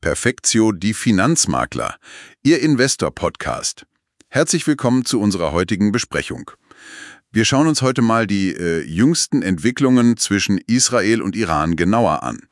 Perfectio die Finanzmakler, Ihr Investor-Podcast. Herzlich willkommen zu unserer heutigen Besprechung. Wir schauen uns heute mal die jüngsten Entwicklungen zwischen Israel und Iran genauer an.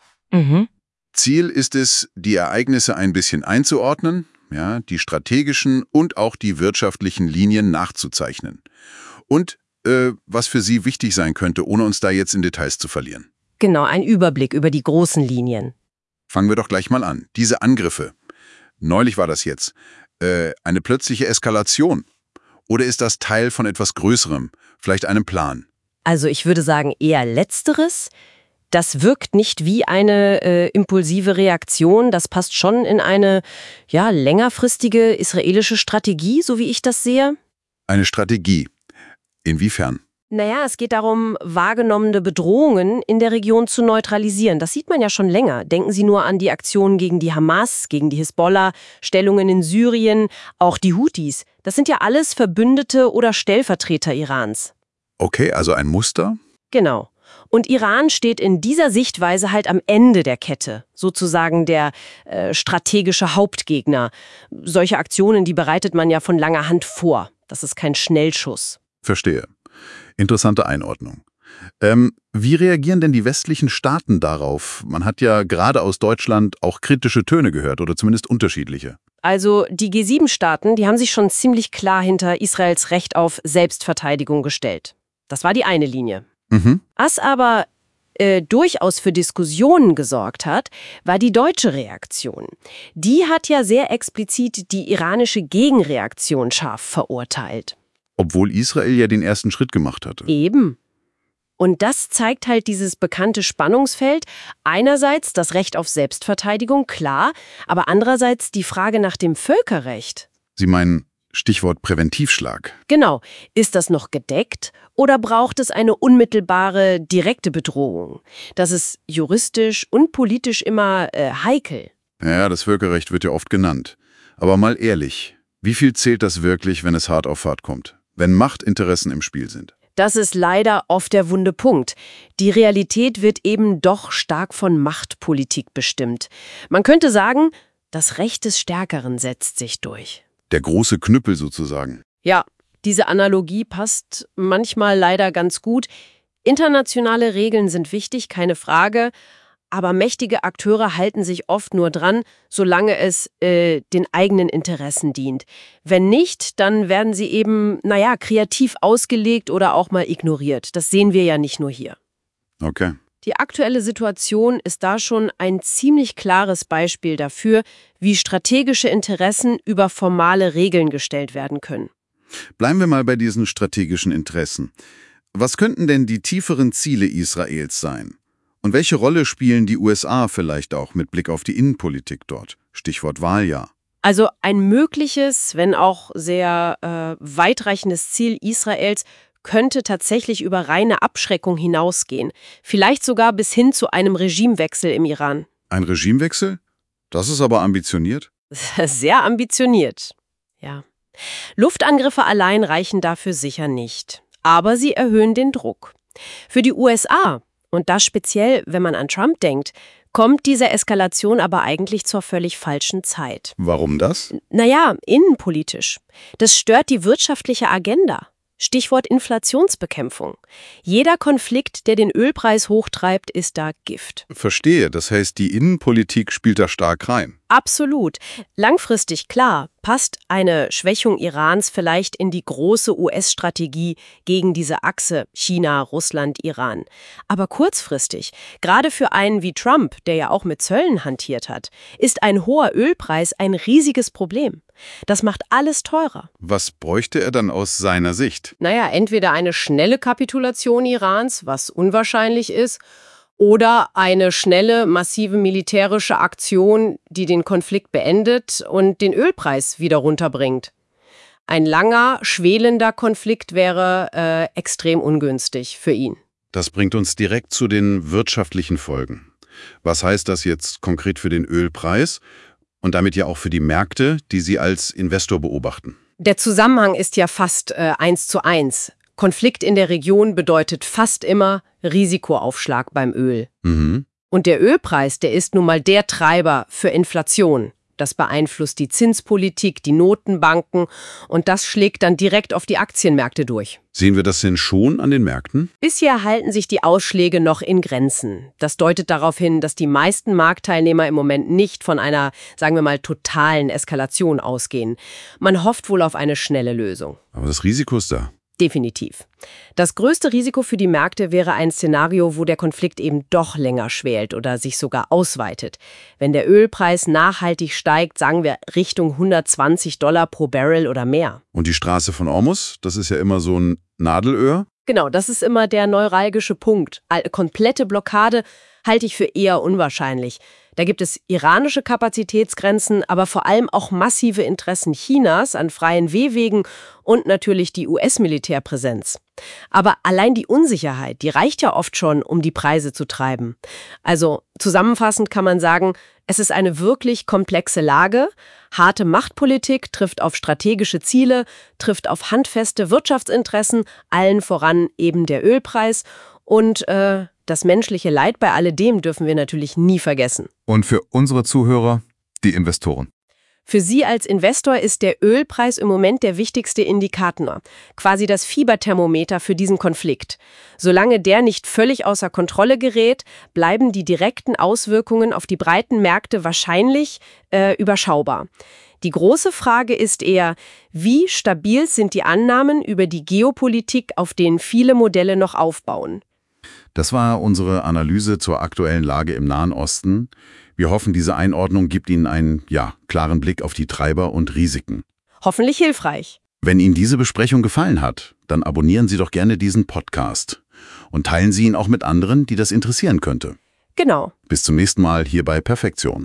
Ziel ist es, die Ereignisse ein bisschen einzuordnen, ja, die strategischen und auch die wirtschaftlichen Linien nachzuzeichnen. Und was für Sie wichtig sein könnte, ohne uns da jetzt in Details zu verlieren. Genau, ein Überblick über die großen Linien. Fangen wir doch gleich mal an. Diese Angriffe. Neulich war das jetzt. Eine plötzliche Eskalation. Oder ist das Teil von etwas Größerem, vielleicht einem Plan? Also ich würde sagen eher Letzteres. Das wirkt nicht wie eine impulsive Reaktion. Das passt schon in eine längerfristige israelische Strategie, so wie ich das sehe. Eine Strategie. Inwiefern? Naja, es geht darum, wahrgenommene Bedrohungen in der Region zu neutralisieren. Das sieht man ja schon länger. Denken Sie nur an die Aktionen gegen die Hamas, gegen die Hisbollah, Stellungen in Syrien, auch die Houthis. Das sind ja alles Verbündete oder Stellvertreter Irans. Okay, also ein Muster? Genau. Und Iran steht in dieser Sichtweise halt am Ende der Kette, sozusagen der strategische Hauptgegner. Solche Aktionen, die bereitet man ja von langer Hand vor. Das ist kein Schnellschuss. Verstehe. Interessante Einordnung. Wie reagieren denn die westlichen Staaten darauf? Man hat ja gerade aus Deutschland auch kritische Töne gehört oder zumindest unterschiedliche. Also die G7-Staaten, die haben sich schon ziemlich klar hinter Israels Recht auf Selbstverteidigung gestellt. Das war die eine Linie. Was aber durchaus für Diskussionen gesorgt hat, war die deutsche Reaktion. Die hat ja sehr explizit die iranische Gegenreaktion scharf verurteilt. Obwohl Israel ja den ersten Schritt gemacht hatte. Eben. Und das zeigt halt dieses bekannte Spannungsfeld. Einerseits das Recht auf Selbstverteidigung, klar, aber andererseits die Frage nach dem Völkerrecht. Sie meinen Stichwort Präventivschlag. Genau. Ist das noch gedeckt oder braucht es eine unmittelbare, direkte Bedrohung? Das ist juristisch und politisch immer heikel. Ja, das Völkerrecht wird ja oft genannt. Aber mal ehrlich, wie viel zählt das wirklich, wenn es hart auf hart kommt? Wenn Machtinteressen im Spiel sind? Das ist leider oft der wunde Punkt. Die Realität wird eben doch stark von Machtpolitik bestimmt. Man könnte sagen, das Recht des Stärkeren setzt sich durch. Der große Knüppel sozusagen. Ja, diese Analogie passt manchmal leider ganz gut. Internationale Regeln sind wichtig, keine Frage. Aber mächtige Akteure halten sich oft nur dran, solange es den eigenen Interessen dient. Wenn nicht, dann werden sie eben, kreativ ausgelegt oder auch mal ignoriert. Das sehen wir ja nicht nur hier. Okay. Die aktuelle Situation ist da schon ein ziemlich klares Beispiel dafür, wie strategische Interessen über formale Regeln gestellt werden können. Bleiben wir mal bei diesen strategischen Interessen. Was könnten denn die tieferen Ziele Israels sein? Und welche Rolle spielen die USA vielleicht auch mit Blick auf die Innenpolitik dort? Stichwort Wahljahr. Also ein mögliches, wenn auch sehr weitreichendes Ziel Israels könnte tatsächlich über reine Abschreckung hinausgehen. Vielleicht sogar bis hin zu einem Regimewechsel im Iran. Ein Regimewechsel? Das ist aber ambitioniert. Sehr ambitioniert, ja. Luftangriffe allein reichen dafür sicher nicht. Aber sie erhöhen den Druck. Für die USA, und das speziell, wenn man an Trump denkt, kommt diese Eskalation aber eigentlich zur völlig falschen Zeit. Warum das? Innenpolitisch. Das stört die wirtschaftliche Agenda. Stichwort Inflationsbekämpfung. Jeder Konflikt, der den Ölpreis hochtreibt, ist da Gift. Verstehe, das heißt, die Innenpolitik spielt da stark rein. Absolut. Langfristig, klar, passt eine Schwächung Irans vielleicht in die große US-Strategie gegen diese Achse China, Russland, Iran. Aber kurzfristig, gerade für einen wie Trump, der ja auch mit Zöllen hantiert hat, ist ein hoher Ölpreis ein riesiges Problem. Das macht alles teurer. Was bräuchte er dann aus seiner Sicht? Entweder eine schnelle Kapitulation Irans, was unwahrscheinlich ist, oder eine schnelle, massive militärische Aktion, die den Konflikt beendet und den Ölpreis wieder runterbringt. Ein langer, schwelender Konflikt wäre extrem ungünstig für ihn. Das bringt uns direkt zu den wirtschaftlichen Folgen. Was heißt das jetzt konkret für den Ölpreis und damit ja auch für die Märkte, die Sie als Investor beobachten? Der Zusammenhang ist ja fast 1:1. Konflikt in der Region bedeutet fast immer Risikoaufschlag beim Öl. Und der Ölpreis, der ist nun mal der Treiber für Inflation. Das beeinflusst die Zinspolitik, die Notenbanken und das schlägt dann direkt auf die Aktienmärkte durch. Sehen wir das denn schon an den Märkten? Bisher halten sich die Ausschläge noch in Grenzen. Das deutet darauf hin, dass die meisten Marktteilnehmer im Moment nicht von einer, sagen wir mal, totalen Eskalation ausgehen. Man hofft wohl auf eine schnelle Lösung. Aber das Risiko ist da. Definitiv. Das größte Risiko für die Märkte wäre ein Szenario, wo der Konflikt eben doch länger schwelt oder sich sogar ausweitet. Wenn der Ölpreis nachhaltig steigt, sagen wir Richtung $120 pro Barrel oder mehr. Und die Straße von Hormuz, das ist ja immer so ein Nadelöhr. Genau, das ist immer der neuralgische Punkt. Eine komplette Blockade halte ich für eher unwahrscheinlich. Da gibt es iranische Kapazitätsgrenzen, aber vor allem auch massive Interessen Chinas an freien Seewegen und natürlich die US-Militärpräsenz. Aber allein die Unsicherheit, die reicht ja oft schon, um die Preise zu treiben. Also zusammenfassend kann man sagen, es ist eine wirklich komplexe Lage. Harte Machtpolitik trifft auf strategische Ziele, trifft auf handfeste Wirtschaftsinteressen, allen voran eben der Ölpreis. Und das menschliche Leid bei alledem dürfen wir natürlich nie vergessen. Und für unsere Zuhörer, die Investoren. Für Sie als Investor ist der Ölpreis im Moment der wichtigste Indikator, quasi das Fieberthermometer für diesen Konflikt. Solange der nicht völlig außer Kontrolle gerät, bleiben die direkten Auswirkungen auf die breiten Märkte wahrscheinlich überschaubar. Die große Frage ist eher, wie stabil sind die Annahmen über die Geopolitik, auf denen viele Modelle noch aufbauen? Das war unsere Analyse zur aktuellen Lage im Nahen Osten. Wir hoffen, diese Einordnung gibt Ihnen einen, klaren Blick auf die Treiber und Risiken. Hoffentlich hilfreich. Wenn Ihnen diese Besprechung gefallen hat, dann abonnieren Sie doch gerne diesen Podcast und teilen Sie ihn auch mit anderen, die das interessieren könnte. Genau. Bis zum nächsten Mal hier bei Perfektion.